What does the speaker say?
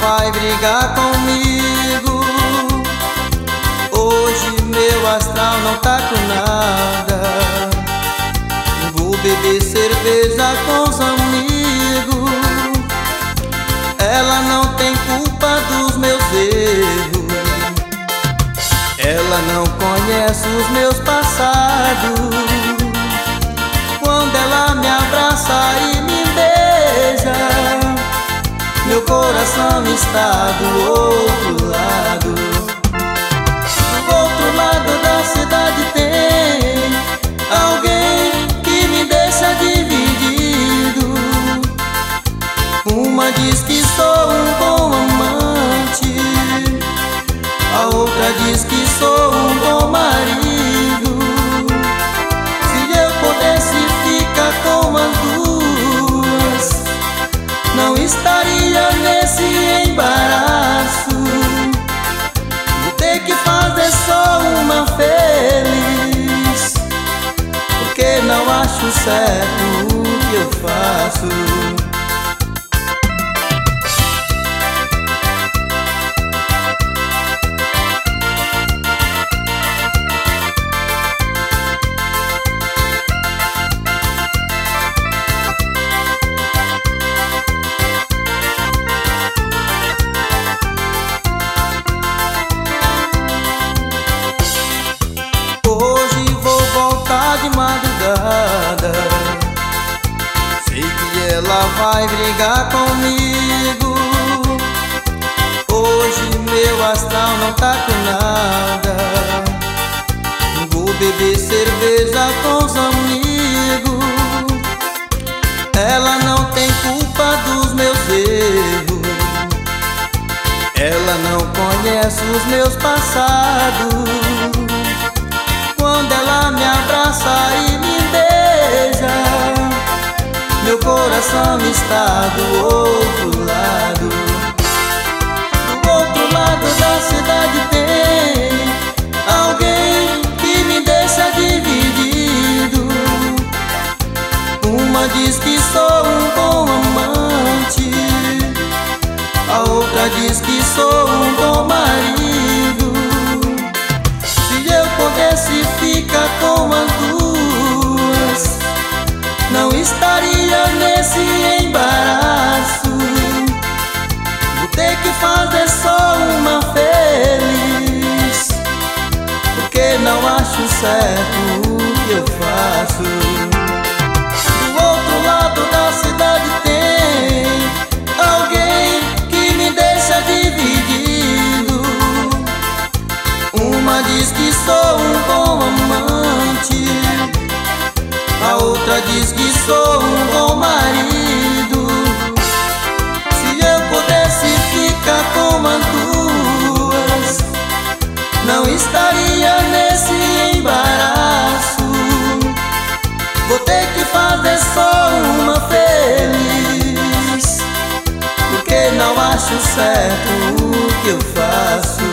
vai brigar comigo. Hoje meu astral não tá com nada. Vou beber cerveja com os amigos. Ela não tem culpa dos meus erros. Ela não conhece os meus passados. Quando ela me abraça e me beija, meu coração está do outro lado. Do outro lado da cidade tem alguém que me deixa dividido. Uma diz que sou um bom amante, a outra diz que sou um bom marido. Se eu pudesse ficar com as duas, não estaria nesse embaraço. Vou ter que fazer só uma feliz, porque não acho certo o que eu faço. De madrugada, sei que ela vai brigar comigo. Hoje meu astral não tá com nada. Vou beber cerveja com os amigos. Ela não tem culpa dos meus erros. Ela não conhece os meus passados. Quando ela me abraça e me beija, meu coração está do outro lado. Do outro lado da cidade tem alguém que me deixa dividido. Uma diz que sou um bom amante, a outra diz que sou um bom marido. Se eu pudesse ficar com as duas, não estaria nesse embaraço. Vou ter que fazer só uma feliz, porque não acho certo o que eu faço. Do outro lado da cidade tem alguém que me deixa dividido. Uma diz que sou um bom amante, a outra diz que sou um bom marido. Se eu pudesse ficar com as duas, não estaria nesse embaraço. Vou ter que fazer só uma feliz, porque não acho certo o que eu faço.